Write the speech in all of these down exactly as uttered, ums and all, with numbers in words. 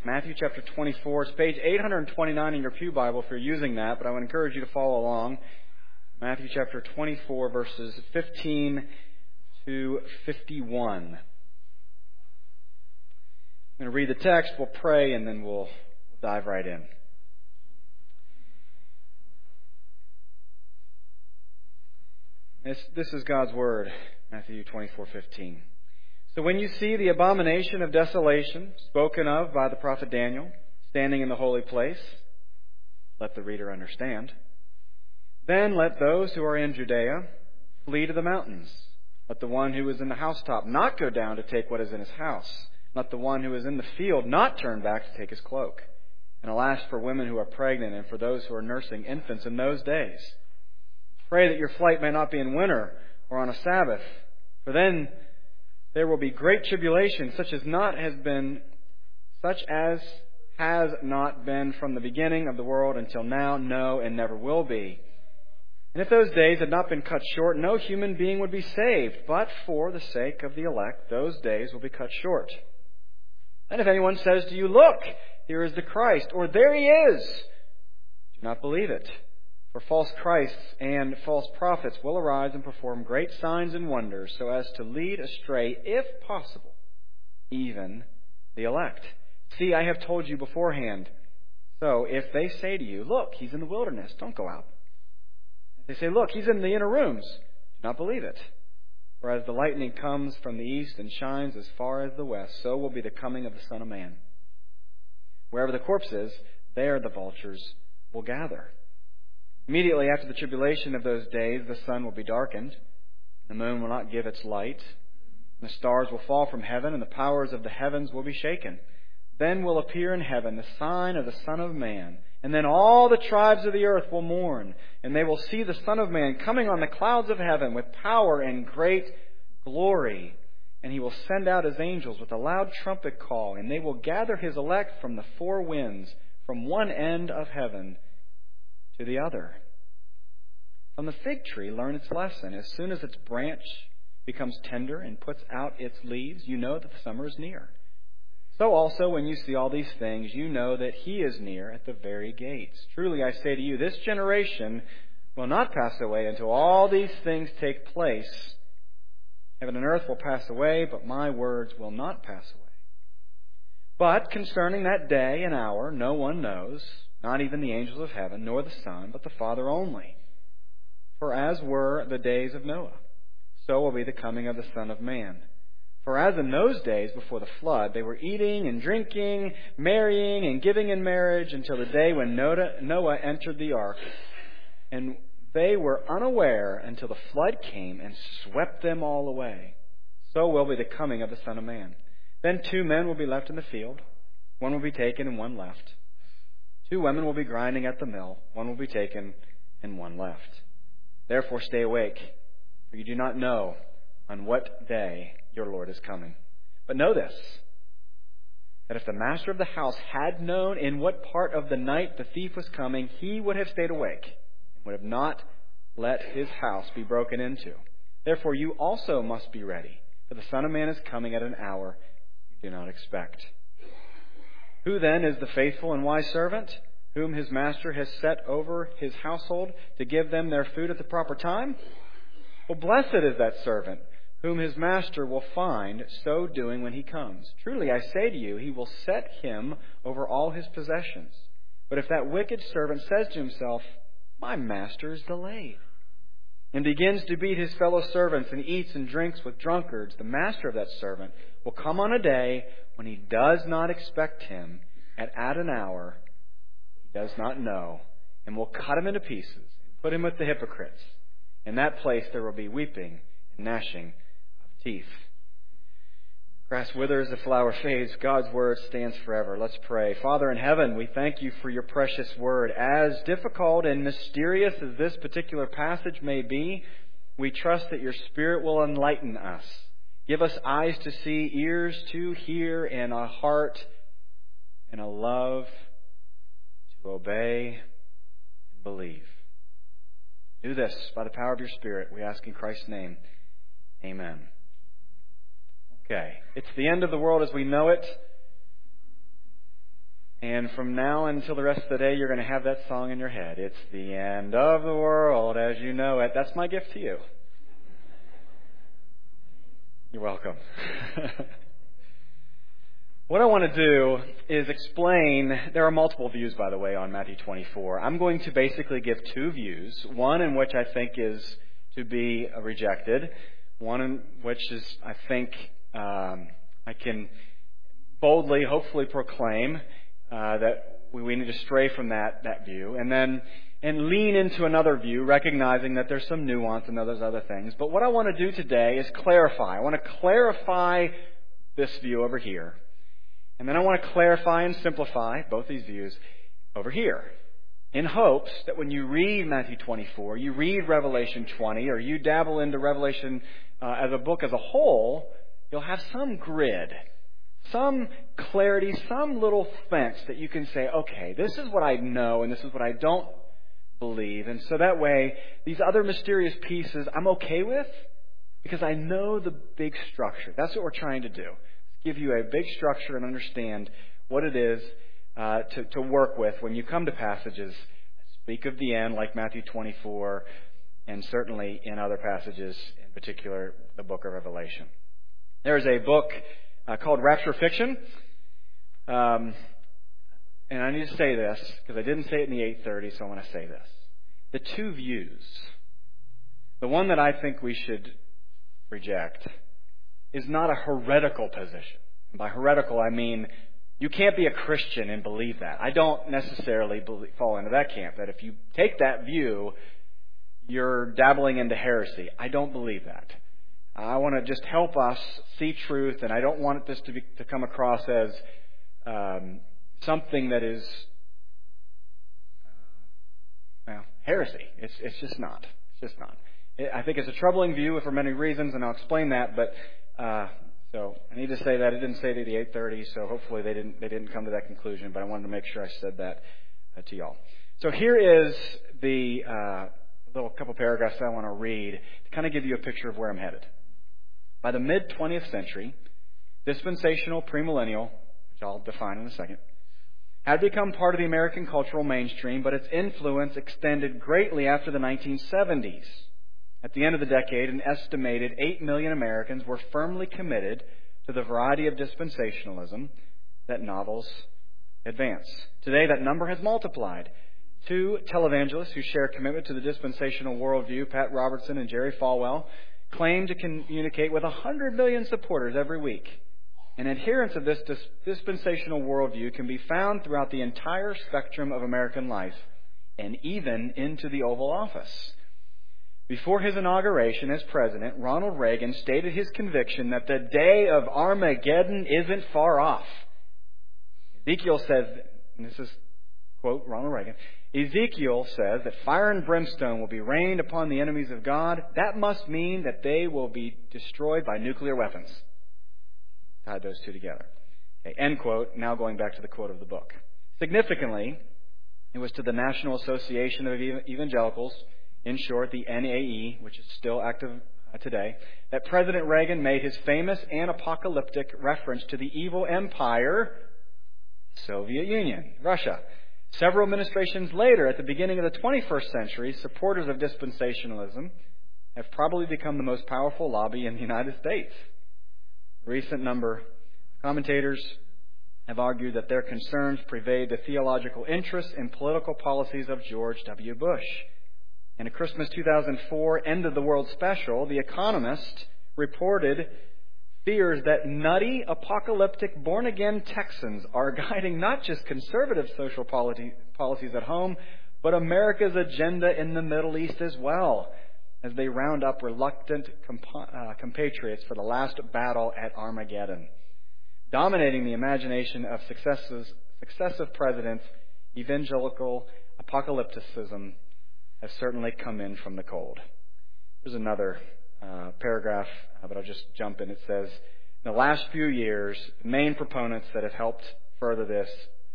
Matthew chapter twenty-four. It's page eight twenty-nine in your pew Bible if you're using that, but I would encourage you to follow along. Matthew chapter twenty-four, verses fifteen to fifty-one. I'm going to read the text, we'll pray, and then we'll dive right in. This, this is God's Word, Matthew twenty-four fifteen. So when you see the abomination of desolation spoken of by the prophet Daniel standing in the holy place, let the reader understand. Then let those who are in Judea flee to the mountains. Let the one who is in the housetop not go down to take what is in his house. Let the one who is in the field not turn back to take his cloak. And alas for women who are pregnant and for those who are nursing infants in those days. Pray that your flight may not be in winter or on a Sabbath, for then there will be great tribulation, such as not has been, such as has not been from the beginning of the world until now, no, and never will be. And if those days had not been cut short, no human being would be saved. But for the sake of the elect, those days will be cut short. And if anyone says to you, "Look, here is the Christ," or "There he is," do not believe it. For false Christs and false prophets will arise and perform great signs and wonders, so as to lead astray, if possible, even the elect. See, I have told you beforehand. So if they say to you, "Look, he's in the wilderness," don't go out. If they say, "Look, he's in the inner rooms," do not believe it. For as the lightning comes from the east and shines as far as the west, so will be the coming of the Son of Man. Wherever the corpse is, there the vultures will gather. Immediately after the tribulation of those days, the sun will be darkened, the moon will not give its light, and the stars will fall from heaven, and the powers of the heavens will be shaken. Then will appear in heaven the sign of the Son of Man, and then all the tribes of the earth will mourn, and they will see the Son of Man coming on the clouds of heaven with power and great glory. And he will send out his angels with a loud trumpet call, and they will gather his elect from the four winds, from one end of heaven to the other. From the fig tree learn its lesson. As soon as its branch becomes tender and puts out its leaves, you know that the summer is near. So also, when you see all these things, you know that he is near at the very gates. Truly I say to you, this generation will not pass away until all these things take place. Heaven and earth will pass away, but my words will not pass away. But concerning that day and hour, no one knows, not even the angels of heaven, nor the Son, but the Father only. For as were the days of Noah, so will be the coming of the Son of Man. For as in those days before the flood, they were eating and drinking, marrying and giving in marriage until the day when Noah entered the ark. And they were unaware until the flood came and swept them all away. So will be the coming of the Son of Man. Then two men will be left in the field. One will be taken and one left. Two women will be grinding at the mill. One will be taken and one left. Therefore stay awake, for you do not know on what day your Lord is coming. But know this, that if the master of the house had known in what part of the night the thief was coming, he would have stayed awake and would have not let his house be broken into. Therefore you also must be ready, for the Son of Man is coming at an hour you do not expect. Who then is the faithful and wise servant, whom his master has set over his household to give them their food at the proper time? Well, blessed is that servant, whom his master will find so doing when he comes. Truly I say to you, he will set him over all his possessions. But if that wicked servant says to himself, "My master is delayed," and begins to beat his fellow servants and eats and drinks with drunkards, the master of that servant will come on a day when he does not expect him, and at an hour he does not know, and will cut him into pieces and put him with the hypocrites. In that place there will be weeping and gnashing of teeth. Grass withers, the flower fades. God's word stands forever. Let's pray. Father in heaven, we thank you for your precious word. As difficult and mysterious as this particular passage may be, we trust that your Spirit will enlighten us. Give us eyes to see, ears to hear, and a heart and a love to obey and believe. Do this by the power of your Spirit, we ask in Christ's name. Amen. Okay, it's the end of the world as we know it. And from now until the rest of the day, you're going to have that song in your head. It's the end of the world as you know it. That's my gift to you. You're welcome. What I want to do is explain, there are multiple views, by the way, on Matthew twenty-four. I'm going to basically give two views, one in which I think is to be rejected, one in which is, I think, um, I can boldly, hopefully proclaim uh, that we, we need to stray from that, that view, and then and lean into another view, recognizing that there's some nuance and those other things. But what I want to do today is clarify. I want to clarify this view over here. And then I want to clarify and simplify both these views over here, in hopes that when you read Matthew twenty-four, you read Revelation twenty, or you dabble into Revelation uh, as a book as a whole, you'll have some grid, some clarity, some little fence that you can say, okay, this is what I know and this is what I don't believe. And so that way, these other mysterious pieces I'm okay with because I know the big structure. That's what we're trying to do. Give you a big structure and understand what it is uh, to, to work with when you come to passages that speak of the end, like Matthew twenty-four, and certainly in other passages, in particular the book of Revelation. There's a book uh, called Rapture Fiction. Um, and I need to say this, because I didn't say it in the eight thirty, so I want to say this. The two views, the one that I think we should reject, is not a heretical position. And by heretical, I mean you can't be a Christian and believe that. I don't necessarily believe, fall into that camp, that if you take that view, you're dabbling into heresy. I don't believe that. I want to just help us see truth, and I don't want this to, be, to come across as um, something that is uh, well, heresy. It's, it's just not. It's just not. I think it's a troubling view for many reasons, and I'll explain that, but Uh, so I need to say that. It didn't say it at the eight thirty, so hopefully they didn't they didn't come to that conclusion. But I wanted to make sure I said that uh, to y'all. So here is the uh, little couple paragraphs that I want to read to kind of give you a picture of where I'm headed. By the mid twentieth century, dispensational premillennial, which I'll define in a second, had become part of the American cultural mainstream, but its influence extended greatly after the nineteen seventies. At the end of the decade, an estimated eight million Americans were firmly committed to the variety of dispensationalism that novels advance. Today, that number has multiplied. Two televangelists who share commitment to the dispensational worldview, Pat Robertson and Jerry Falwell, claim to communicate with one hundred million supporters every week. And adherents of this dis- dispensational worldview can be found throughout the entire spectrum of American life, and even into the Oval Office. Before his inauguration as president, Ronald Reagan stated his conviction that the day of Armageddon isn't far off. Ezekiel says, and this is, quote, Ronald Reagan, Ezekiel says that fire and brimstone will be rained upon the enemies of God. That must mean that they will be destroyed by nuclear weapons. Tied those two together. Okay, end quote. Now going back to the quote of the book. Significantly, it was to the National Association of Evangelicals, in short, the N A E, which is still active uh, today, that President Reagan made his famous and apocalyptic reference to the evil empire, Soviet Union, Russia. Several administrations later, at the beginning of the twenty-first century, supporters of dispensationalism have probably become the most powerful lobby in the United States. A recent number of commentators have argued that their concerns pervade the theological interests and political policies of George W. Bush. In a Christmas two thousand four End of the World special, The Economist reported fears that nutty, apocalyptic, born-again Texans are guiding not just conservative social polity, policies at home, but America's agenda in the Middle East as well, as they round up reluctant compa- uh, compatriots for the last battle at Armageddon. Dominating the imagination of successive presidents, evangelical apocalypticism has certainly come in from the cold. There's another uh, paragraph, uh, but I'll just jump in. It says, in the last few years, the main proponents that have helped further this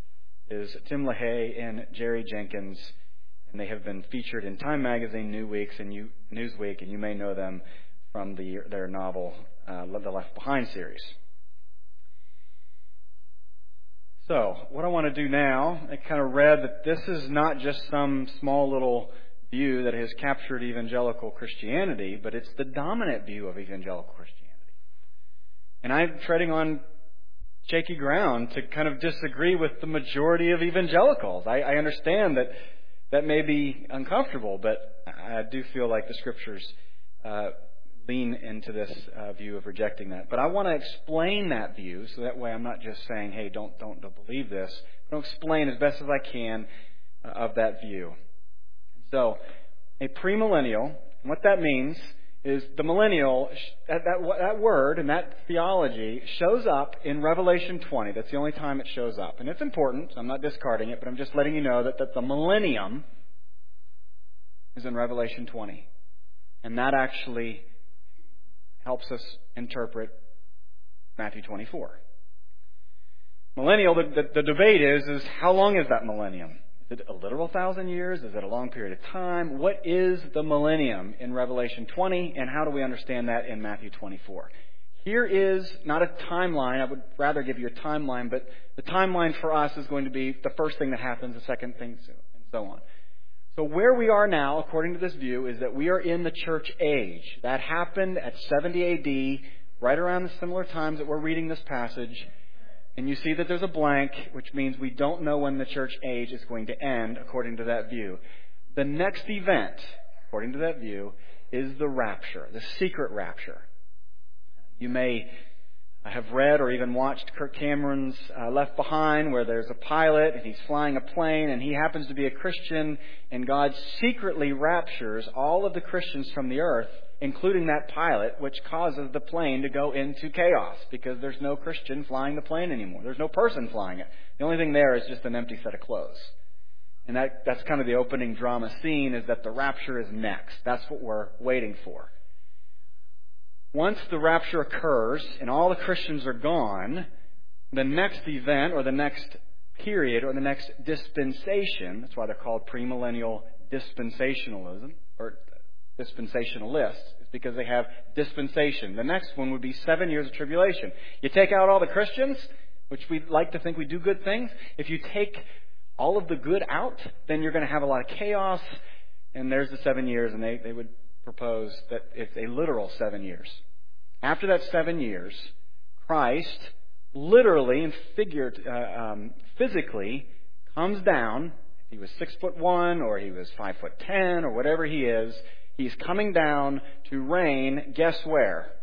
is Tim LaHaye and Jerry Jenkins, and they have been featured in Time Magazine, Newsweek, and you, Newsweek, and you may know them from the, their novel, uh, The Left Behind series. So, what I want to do now, I kind of read that this is not just some small little view that has captured evangelical Christianity, but it's the dominant view of evangelical Christianity. And I'm treading on shaky ground to kind of disagree with the majority of evangelicals. I, I understand that that may be uncomfortable, but I do feel like the Scriptures uh, lean into this uh, view of rejecting that. But I want to explain that view, so that way I'm not just saying, hey, don't don't, don't believe this. But I'll explain as best as I can uh, of that view. So, a premillennial, what that means is the millennial, that, that, that word and that theology shows up in Revelation twenty. That's the only time it shows up. And it's important. I'm not discarding it, but I'm just letting you know that, that the millennium is in Revelation twenty. And that actually helps us interpret Matthew twenty-four. Millennial, the, the, the debate is, is how long is that millennium? Is it a literal thousand years? Is it a long period of time? What is the millennium in Revelation twenty, and how do we understand that in Matthew twenty-four? Here is not a timeline. I would rather give you a timeline, but the timeline for us is going to be the first thing that happens, the second thing, and so on. So where we are now, according to this view, is that we are in the church age. That happened at seventy A D, right around the similar times that we're reading this passage. And you see that there's a blank, which means we don't know when the church age is going to end, according to that view. The next event, according to that view, is the rapture, the secret rapture. You may have read or even watched Kirk Cameron's uh, Left Behind, where there's a pilot and he's flying a plane and he happens to be a Christian, and God secretly raptures all of the Christians from the earth, including that pilot, which causes the plane to go into chaos because there's no Christian flying the plane anymore. There's no person flying it. The only thing there is just an empty set of clothes. And that, that's kind of the opening drama scene, is that the rapture is next. That's what we're waiting for. Once the rapture occurs and all the Christians are gone, the next event or the next period or the next dispensation, that's why they're called premillennial dispensationalism or dispensationalists, is because they have dispensation. The next one would be seven years of tribulation. You take out all the Christians, which we like to think we do good things. If you take all of the good out, then you're going to have a lot of chaos, and there's the seven years, and they, they would propose that it's a literal seven years. After that seven years, Christ literally and figured, uh, um, physically comes down. If he was six foot one or he was five foot ten or whatever he is, he's coming down to reign, guess where?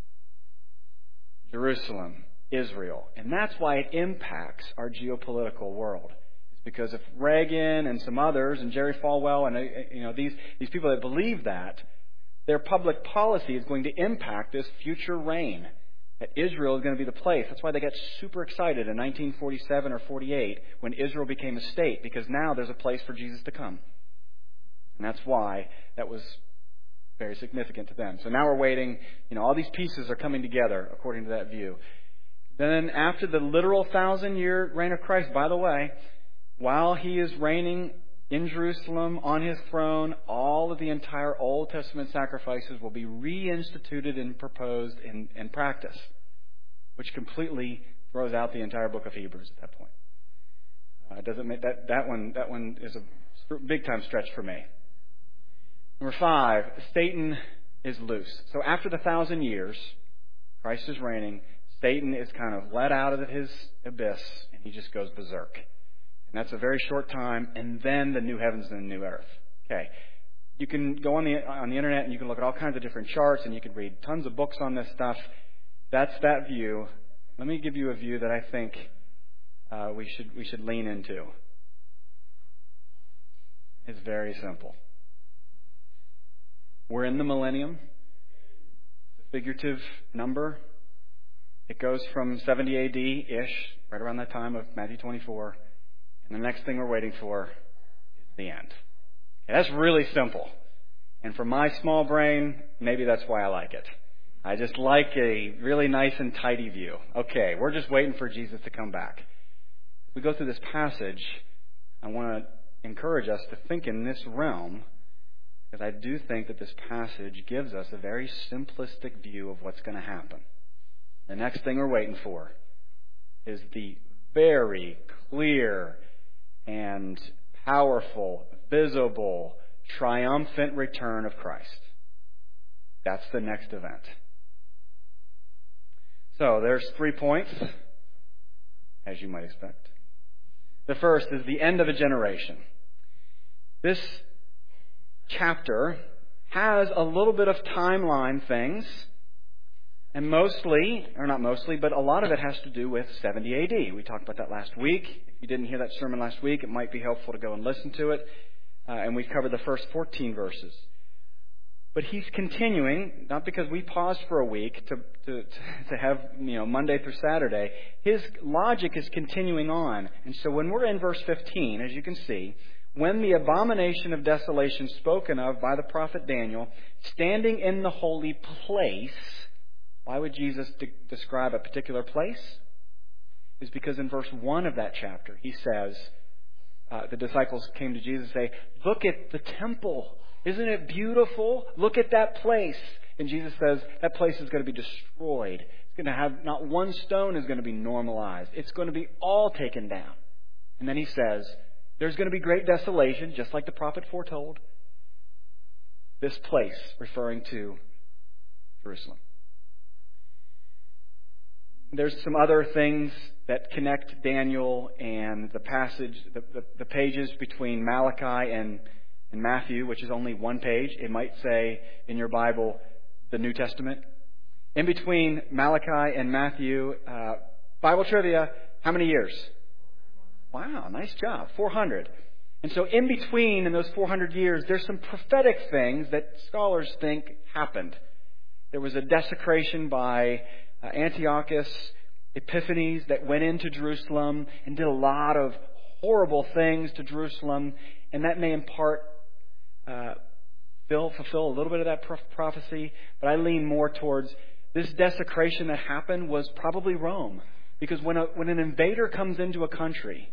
Jerusalem, Israel. And that's why it impacts our geopolitical world. It's because if Reagan and some others, and Jerry Falwell, and you know these, these people that believe that, their public policy is going to impact this future reign. That Israel is going to be the place. That's why they got super excited in nineteen forty-seven or forty-eight when Israel became a state, because now there's a place for Jesus to come. And that's why that was very significant to them. So now we're waiting. You know, all these pieces are coming together according to that view. Then after the literal thousand-year reign of Christ, by the way, while he is reigning in Jerusalem on his throne, all of the entire Old Testament sacrifices will be reinstituted and proposed in, in practice, which completely throws out the entire book of Hebrews at that point. Uh, it doesn't make that that one that one is a big time stretch for me. Number five, Satan is loose. So after the thousand years, Christ is reigning. Satan is kind of let out of his abyss, and he just goes berserk. And that's a very short time, and then the new heavens and the new earth. Okay. You can go on the on the internet and you can look at all kinds of different charts, and you can read tons of books on this stuff. That's that view. Let me give you a view that I think uh, we should we should lean into. It's very simple. We're in the millennium. It's a figurative number. It goes from seventy A D-ish, right around that time of Matthew twenty-four. And the next thing we're waiting for is the end. Okay, that's really simple. And for my small brain, maybe that's why I like it. I just like a really nice and tidy view. Okay, we're just waiting for Jesus to come back. As we go through this passage, I want to encourage us to think in this realm, because I do think that this passage gives us a very simplistic view of what's going to happen. The next thing we're waiting for is the very clear and powerful, visible, triumphant return of Christ. That's the next event. So there's three points, as you might expect. The first is the end of a generation. This chapter has a little bit of timeline things, and mostly, or not mostly, but a lot of it has to do with seventy A D. We talked about that last week. If you didn't hear that sermon last week, it might be helpful to go and listen to it. Uh, and we covered the first fourteen verses. But he's continuing, not because we paused for a week to, to, to have, you know, Monday through Saturday. His logic is continuing on. And so when we're in verse fifteen, as you can see, when the abomination of desolation spoken of by the prophet Daniel, standing in the holy place, why would Jesus de- describe a particular place? Is because in verse one of that chapter, he says, uh, the disciples came to Jesus and say, look at the temple. Isn't it beautiful? Look at that place. And Jesus says, that place is going to be destroyed. It's going to have, not one stone is going to be normalized. It's going to be all taken down. And then he says, there's going to be great desolation, just like the prophet foretold. This place, referring to Jerusalem. There's some other things that connect Daniel and the passage, the, the, the pages between Malachi and, and Matthew, which is only one page. It might say in your Bible, the New Testament. In between Malachi and Matthew, uh, Bible trivia, how many years? Wow, nice job. four hundred. And so in between, in those four hundred years, there's some prophetic things that scholars think happened. There was a desecration by uh, Antiochus Epiphanes that went into Jerusalem and did a lot of horrible things to Jerusalem. And that may in part uh, fill, fulfill a little bit of that pro- prophecy. But I lean more towards this desecration that happened was probably Rome. Because when, a, when an invader comes into a country,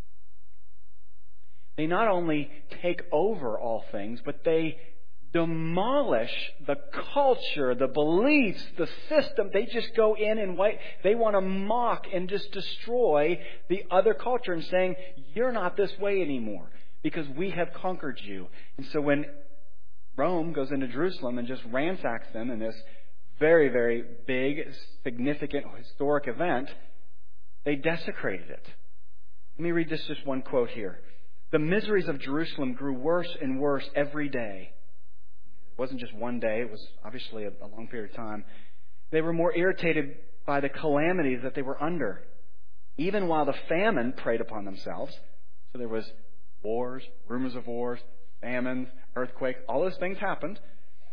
they not only take over all things, but they demolish the culture, the beliefs, the system. They just go in and wait. They want to mock and just destroy the other culture and saying, you're not this way anymore because we have conquered you. And so when Rome goes into Jerusalem and just ransacks them in this very, very big, significant, historic event, they desecrated it. Let me read this just one quote here. The miseries of Jerusalem grew worse and worse every day. It wasn't just one day. It was obviously a, a long period of time. They were more irritated by the calamities that they were under, even while the famine preyed upon themselves. So there was wars, rumors of wars, famines, earthquakes. All those things happened.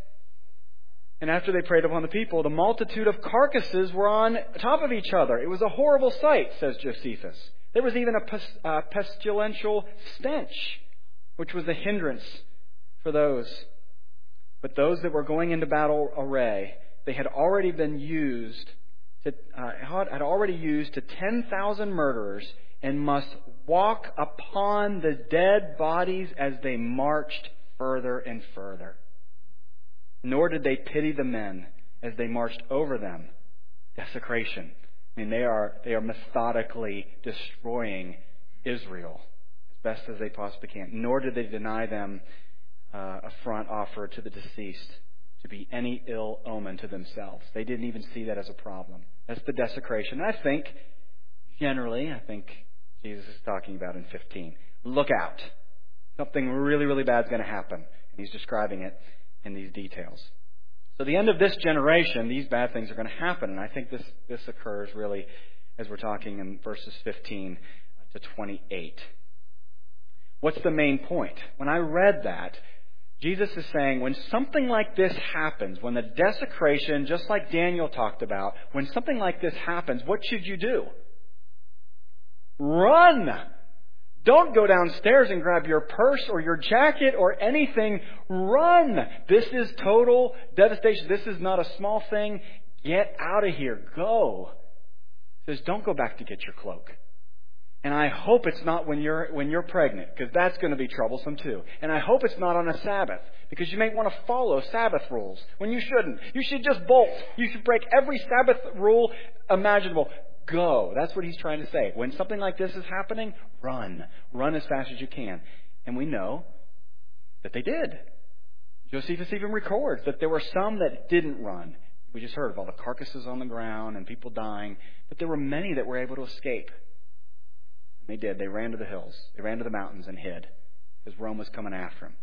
And after they preyed upon the people, the multitude of carcasses were on top of each other. It was a horrible sight, says Josephus. There was even a pes- uh, pestilential stench, which was a hindrance for those. But those that were going into battle array, they had already been used to uh, had already used to ten thousand murderers and must walk upon the dead bodies as they marched further and further. Nor did they pity the men as they marched over them. Desecration. I mean, they are they are methodically destroying Israel as best as they possibly can. Nor did they deny them uh, a front offered to the deceased to be any ill omen to themselves. They didn't even see that as a problem. That's the desecration. And I think, generally, I think Jesus is talking about in fifteen. Look out. Something really, really bad is going to happen. And he's describing it in these details. So the end of this generation, these bad things are going to happen. And I think this, this occurs really as we're talking in verses fifteen to twenty-eight. What's the main point? When I read that, Jesus is saying when something like this happens, when the desecration, just like Daniel talked about, when something like this happens, what should you do? Run! Don't go downstairs and grab your purse or your jacket or anything. Run! This is total devastation. This is not a small thing. Get out of here. Go. He says, don't go back to get your cloak. And I hope it's not when you're when you're pregnant, because that's going to be troublesome too. And I hope it's not on a Sabbath, because you may want to follow Sabbath rules when you shouldn't. You should just bolt. You should break every Sabbath rule imaginable. go. That's what he's trying to say. When something like this is happening, run. Run as fast as you can. And we know that they did. Josephus even records that there were some that didn't run. We just heard of all the carcasses on the ground and people dying. But there were many that were able to escape. And they did. They ran to the hills. They ran to the mountains and hid because Rome was coming after them.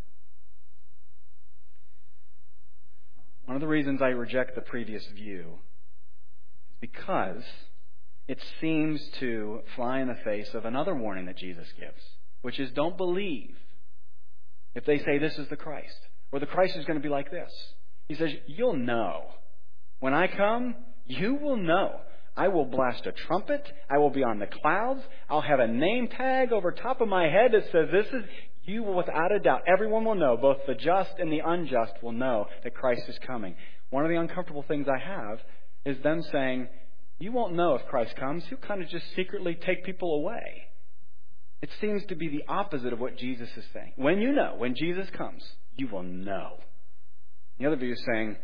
One of the reasons I reject the previous view is because it seems to fly in the face of another warning that Jesus gives, which is don't believe if they say this is the Christ, or the Christ is going to be like this. He says, you'll know. When I come, you will know. I will blast a trumpet. I will be on the clouds. I'll have a name tag over top of my head that says this is, you will without a doubt, everyone will know, both the just and the unjust will know that Christ is coming. One of the uncomfortable things I have is them saying, you won't know if Christ comes. He'll kind of just secretly take people away. It seems to be the opposite of what Jesus is saying. When you know, when Jesus comes, you will know. The other view is saying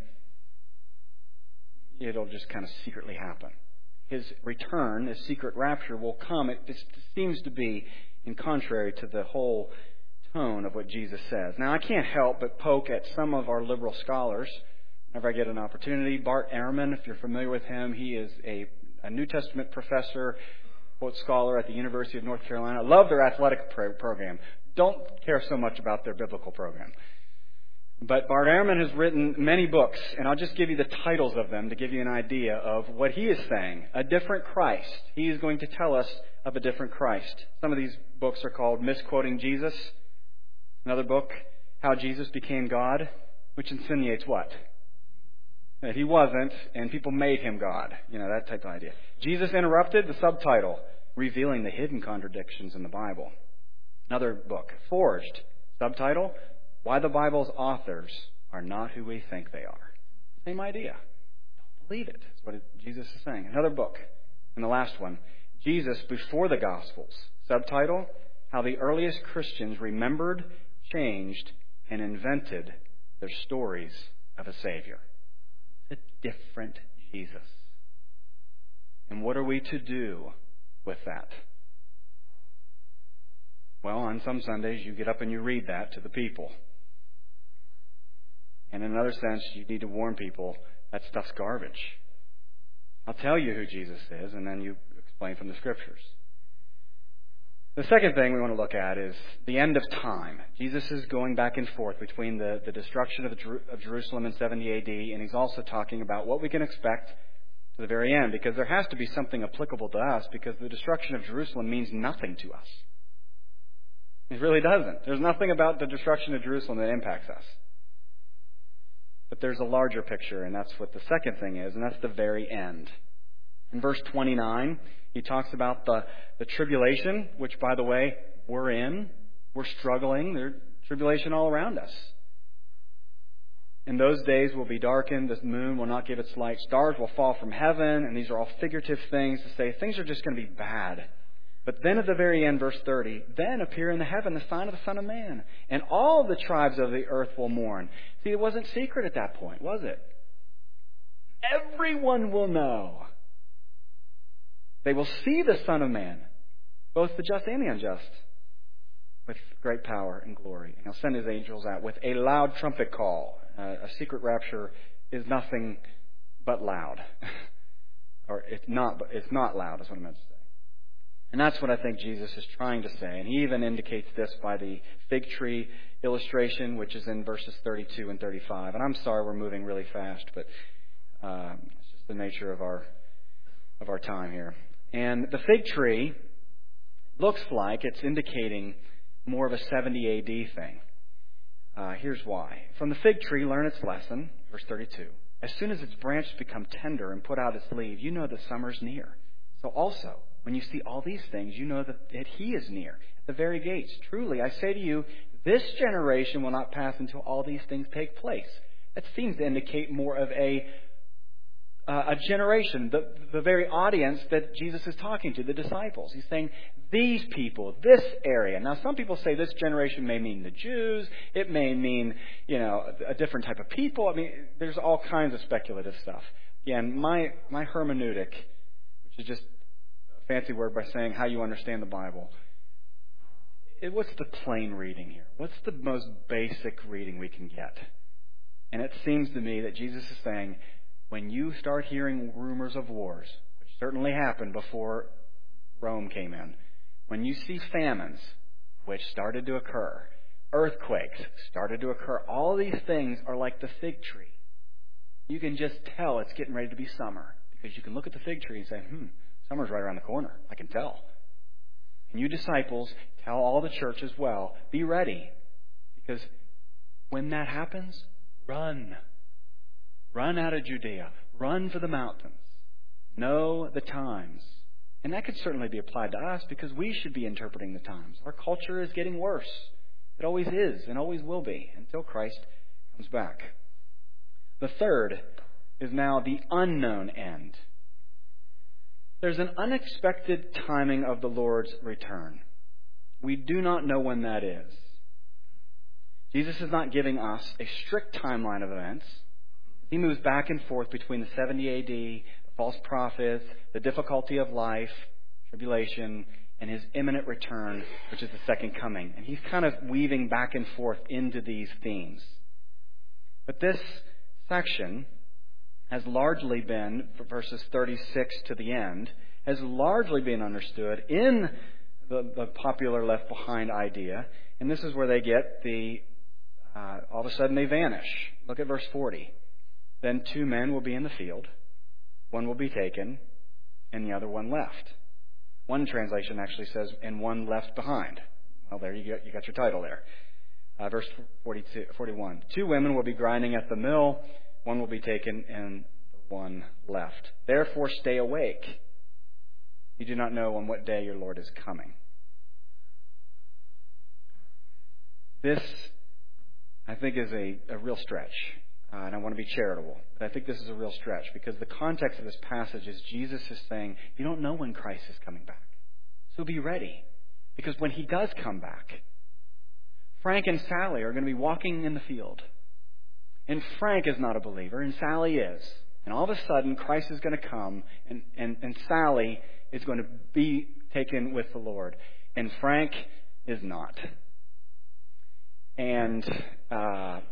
it'll just kind of secretly happen. His return, his secret rapture will come. It just seems to be in contrary to the whole tone of what Jesus says. Now, I can't help but poke at some of our liberal scholars whenever I get an opportunity. Bart Ehrman, if you're familiar with him, he is a, a New Testament professor, quote, scholar at the University of North Carolina. I love their athletic pro- program. Don't care so much about their biblical program. But Bart Ehrman has written many books, and I'll just give you the titles of them to give you an idea of what he is saying. A different Christ. He is going to tell us of a different Christ. Some of these books are called Misquoting Jesus. Another book, How Jesus Became God, which insinuates what? That he wasn't, and people made him God. You know, that type of idea. Jesus Interrupted, the subtitle, Revealing the Hidden Contradictions in the Bible. Another book, Forged, subtitle, Why the Bible's Authors Are Not Who We Think They Are. Same idea. Don't believe it. That's what it, Jesus is saying. Another book, and the last one, Jesus Before the Gospels, subtitle, How the Earliest Christians Remembered, Changed, and Invented Their Stories of a Savior. It's a different Jesus. And what are we to do with that? Well, on some Sundays, you get up and you read that to the people. And in another sense, you need to warn people that stuff's garbage. I'll tell you who Jesus is, and then you explain from the Scriptures. The second thing we want to look at is the end of time. Jesus is going back and forth between the, the destruction of, Jer- of Jerusalem in seventy A D, and he's also talking about what we can expect to the very end, because there has to be something applicable to us, because the destruction of Jerusalem means nothing to us. It really doesn't. There's nothing about the destruction of Jerusalem that impacts us. But there's a larger picture, and that's what the second thing is, and that's the very end. In verse twenty-nine, he talks about the, the tribulation, which, by the way, we're in. We're struggling. There's tribulation all around us. In those days will be darkened. The moon will not give its light. Stars will fall from heaven. And these are all figurative things to say things are just going to be bad. But then at the very end, verse thirty, then appear in the heaven the sign of the Son of Man, and all the tribes of the earth will mourn. See, it wasn't secret at that point, was it? Everyone will know. They will see the Son of Man, both the just and the unjust, with great power and glory. And he'll send his angels out with a loud trumpet call. Uh, a secret rapture is nothing but loud. or it's not, but it's not loud, is what I meant to say. And that's what I think Jesus is trying to say. And he even indicates this by the fig tree illustration, which is in verses thirty-two and thirty-five. And I'm sorry we're moving really fast, but uh, it's just the nature of our of our time here. And the fig tree looks like it's indicating more of a seventy A D thing. Uh, here's why. From the fig tree, learn its lesson, verse thirty-two. As soon as its branches become tender and put out its leaves, you know that summer's near. So also, when you see all these things, you know that, that he is near, at the very gates. Truly, I say to you, this generation will not pass until all these things take place. That seems to indicate more of a uh, a generation, the, the very audience that Jesus is talking to, the disciples. He's saying, these people, this area. Now, some people say this generation may mean the Jews. It may mean, you know, a different type of people. I mean, there's all kinds of speculative stuff. Again, my, my hermeneutic, which is just fancy word by saying how you understand the Bible. It, what's the plain reading here? What's the most basic reading we can get? And it seems to me that Jesus is saying, when you start hearing rumors of wars, which certainly happened before Rome came in, when you see famines, which started to occur, earthquakes started to occur, all these things are like the fig tree. You can just tell it's getting ready to be summer because you can look at the fig tree and say, hmm, summer's right around the corner. I can tell. And you disciples tell all the church as well, be ready. Because when that happens, run. Run out of Judea. Run for the mountains. Know the times. And that could certainly be applied to us because we should be interpreting the times. Our culture is getting worse. It always is and always will be until Christ comes back. The third is now the unknown end. There's an unexpected timing of the Lord's return. We do not know when that is. Jesus is not giving us a strict timeline of events. He moves back and forth between the seventy A D, the false prophets, the difficulty of life, tribulation, and His imminent return, which is the second coming. And He's kind of weaving back and forth into these themes. But this section has largely been, for verses thirty-six to the end, has largely been understood in the, the popular Left Behind idea. And this is where they get the, uh, all of a sudden they vanish. Look at verse forty. Then two men will be in the field. One will be taken, and the other one left. One translation actually says, and one left behind. Well, there you go. You got your title there. Uh, verse forty-two, forty-one. Two women will be grinding at the mill. One will be taken, and one left. Therefore, stay awake. You do not know on what day your Lord is coming. This, I think, is a, a real stretch. Uh, and I want to be charitable. But I think this is a real stretch because the context of this passage is Jesus is saying, you don't know when Christ is coming back. So be ready. Because when He does come back, Frank and Sally are going to be walking in the field. And Frank is not a believer, and Sally is. And all of a sudden, Christ is going to come, and, and, and Sally is going to be taken with the Lord. And Frank is not. And uh,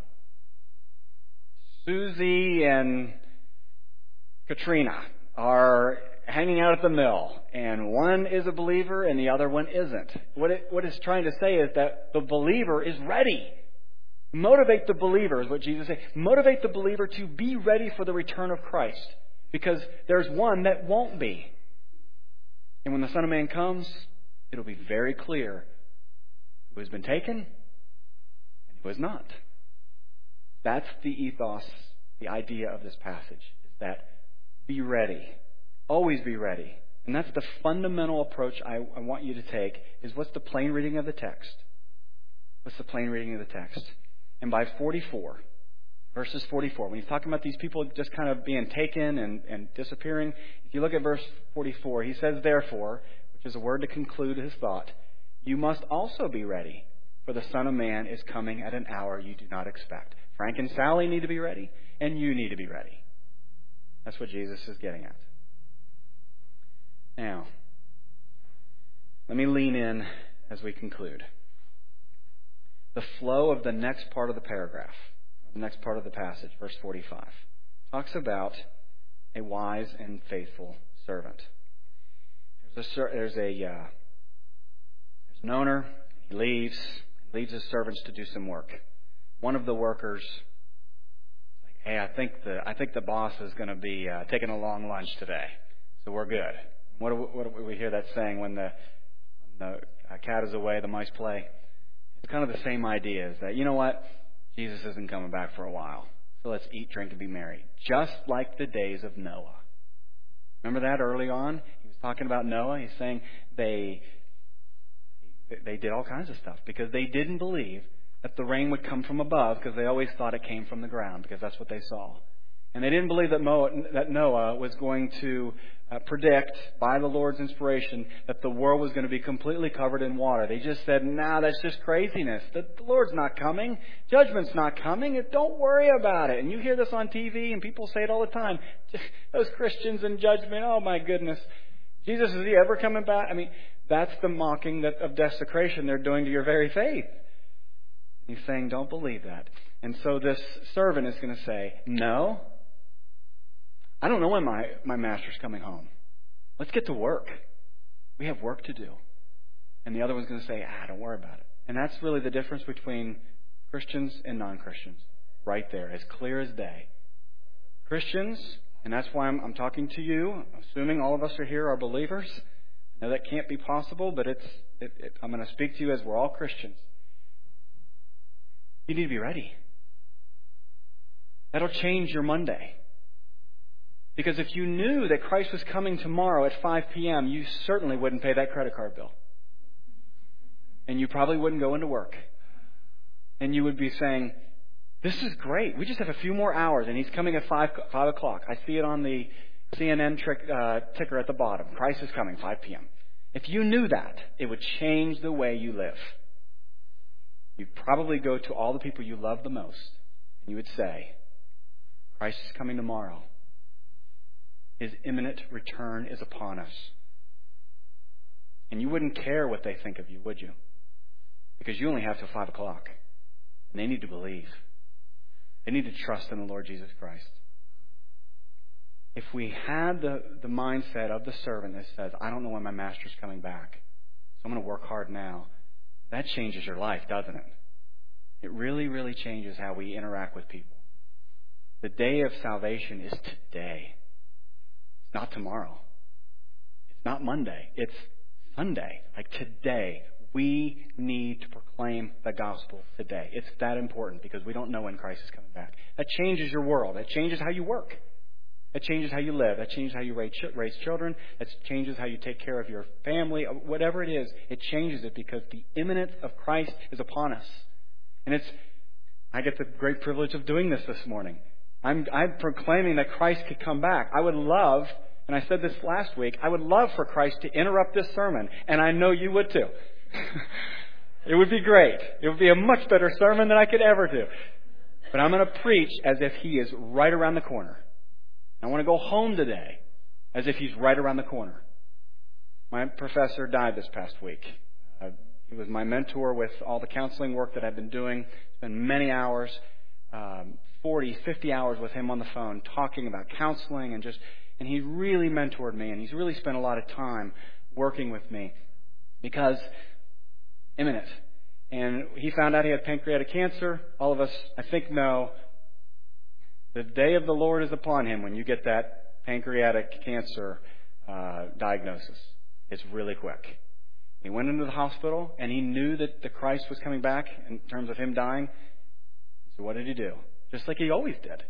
Susie and Katrina are hanging out at the mill, and one is a believer and the other one isn't. What it, what it's trying to say is that the believer is ready. Motivate the believer is what Jesus said. Motivate the believer to be ready for the return of Christ, because there's one that won't be. And when the Son of Man comes, it'll be very clear who has been taken and who has not. That's the ethos, the idea of this passage, is that be ready. Always be ready. And that's the fundamental approach I, I want you to take, is what's the plain reading of the text? What's the plain reading of the text? And by forty-four, verses forty-four, when he's talking about these people just kind of being taken and, and disappearing, if you look at verse forty-four, he says, therefore, which is a word to conclude his thought, you must also be ready, for the Son of Man is coming at an hour you do not expect. Frank and Sally need to be ready, and you need to be ready. That's what Jesus is getting at. Now, let me lean in as we conclude. The flow of the next part of the paragraph, the next part of the passage, verse forty-five, talks about a wise and faithful servant. There's a, there's a uh, there's an owner. He leaves, he leaves his servants to do some work. One of the workers, like, hey, I think the I think the boss is going to be uh, taking a long lunch today, so we're good. What do we, what do we hear that saying when the when the uh, cat is away, the mice play? It's kind of the same idea, is that, you know what? Jesus isn't coming back for a while. So let's eat, drink, and be merry. Just like the days of Noah. Remember that early on? He was talking about Noah. He's saying they, they did all kinds of stuff because they didn't believe that the rain would come from above, because they always thought it came from the ground, because that's what they saw. And they didn't believe that Noah was going to uh, predict, by the Lord's inspiration, that the world was going to be completely covered in water. They just said, nah, that's just craziness. The, the Lord's not coming. Judgment's not coming. Don't worry about it. And you hear this on T V, and people say it all the time. Those Christians in judgment, oh my goodness. Jesus, is he ever coming back? I mean, that's the mocking that, of desecration they're doing to your very faith. He's saying, don't believe that. And so this servant is going to say, no, I don't know when my, my master's coming home. Let's get to work. We have work to do. And the other one's going to say, ah, don't worry about it. And that's really the difference between Christians and non-Christians. Right there, as clear as day. Christians, and that's why I'm, I'm talking to you, assuming all of us are here are believers. I know that can't be possible, but it's. It, it, I'm going to speak to you as we're all Christians. You need to be ready. That'll change your Monday. Because if you knew that Christ was coming tomorrow at five p.m., you certainly wouldn't pay that credit card bill. And you probably wouldn't go into work. And you would be saying, this is great. We just have a few more hours, and he's coming at five, five o'clock. I see it on the C N N trick, uh, ticker at the bottom. Christ is coming, five p.m. If you knew that, it would change the way you live. You'd probably go to all the people you love the most, and you would say, Christ is coming tomorrow. His imminent return is upon us. And you wouldn't care what they think of you, would you? Because you only have till five o'clock. And they need to believe. They need to trust in the Lord Jesus Christ. If we had the, the mindset of the servant that says, I don't know when my master's coming back, so I'm going to work hard now, that changes your life, doesn't it? It really, really changes how we interact with people. The day of salvation is today. It's not tomorrow. It's not Monday. It's Sunday. Like today. We need to proclaim the gospel today. It's that important because we don't know when Christ is coming back. That changes your world. That changes how you work. That changes how you live. That changes how you raise children. That changes how you take care of your family. Whatever it is, it changes it because the imminence of Christ is upon us. And it's, I get the great privilege of doing this this morning. I'm, I'm proclaiming that Christ could come back. I would love, and I said this last week, I would love for Christ to interrupt this sermon. And I know you would too. It would be great. It would be a much better sermon than I could ever do. But I'm going to preach as if he is right around the corner. I want to go home today as if he's right around the corner. My professor died this past week. Uh, he was my mentor with all the counseling work that I've been doing. Spent many hours, um, forty, fifty hours with him on the phone talking about counseling and just, and he really mentored me and he's really spent a lot of time working with me because imminent. And he found out he had pancreatic cancer. All of us, I think, know the day of the Lord is upon him when you get that pancreatic cancer uh, diagnosis. It's really quick. He went into the hospital and he knew that the Christ was coming back in terms of him dying. So what did he do? Just like he always did.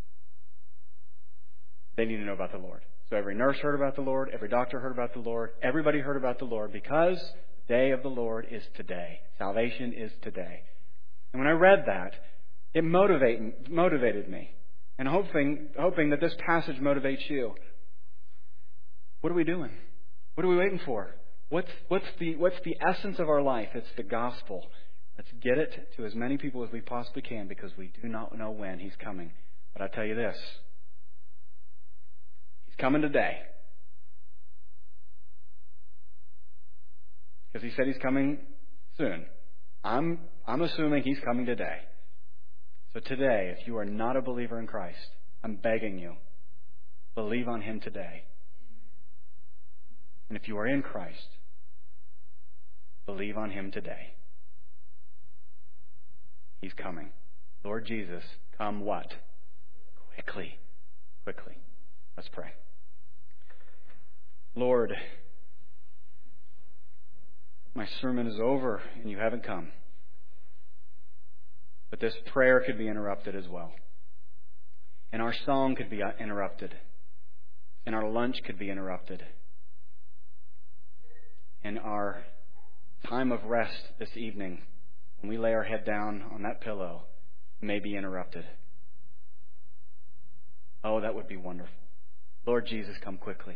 They need to know about the Lord. So every nurse heard about the Lord. Every doctor heard about the Lord. Everybody heard about the Lord because the day of the Lord is today. Salvation is today. And when I read that, it motivate, motivated me. And hoping, hoping that this passage motivates you. What are we doing? What are we waiting for? What's, what's, the, what's the essence of our life? It's the gospel. Let's get it to as many people as we possibly can because we do not know when he's coming. But I tell you this. He's coming today. Because he said he's coming soon. I'm, I'm assuming he's coming today. So today, if you are not a believer in Christ, I'm begging you, believe on him today. And if you are in Christ, believe on him today. He's coming. Lord Jesus, come what? Quickly. Quickly. Let's pray. Lord, my sermon is over and you haven't come. But this prayer could be interrupted as well. And our song could be interrupted. And our lunch could be interrupted. And our time of rest this evening, when we lay our head down on that pillow, may be interrupted. Oh, that would be wonderful. Lord Jesus, come quickly.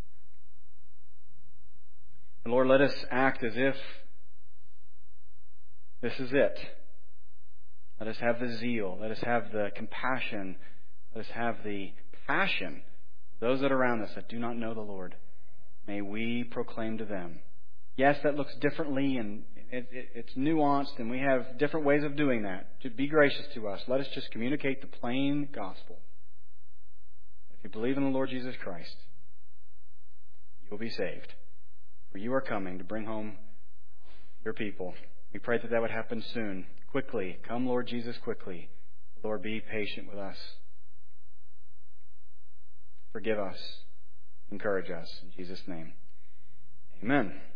And Lord, let us act as if this is it. Let us have the zeal. Let us have the compassion. Let us have the passion of those that are around us that do not know the Lord. may we proclaim to them. Yes, that looks differently and it, it, it's nuanced, and we have different ways of doing that. To be gracious to us, let us just communicate the plain gospel. If you believe in the Lord Jesus Christ, you will be saved. For you are coming to bring home your people. We pray that that would happen soon. Quickly. Come, Lord Jesus, quickly. Lord, be patient with us. Forgive us. Encourage us. In Jesus' name. Amen.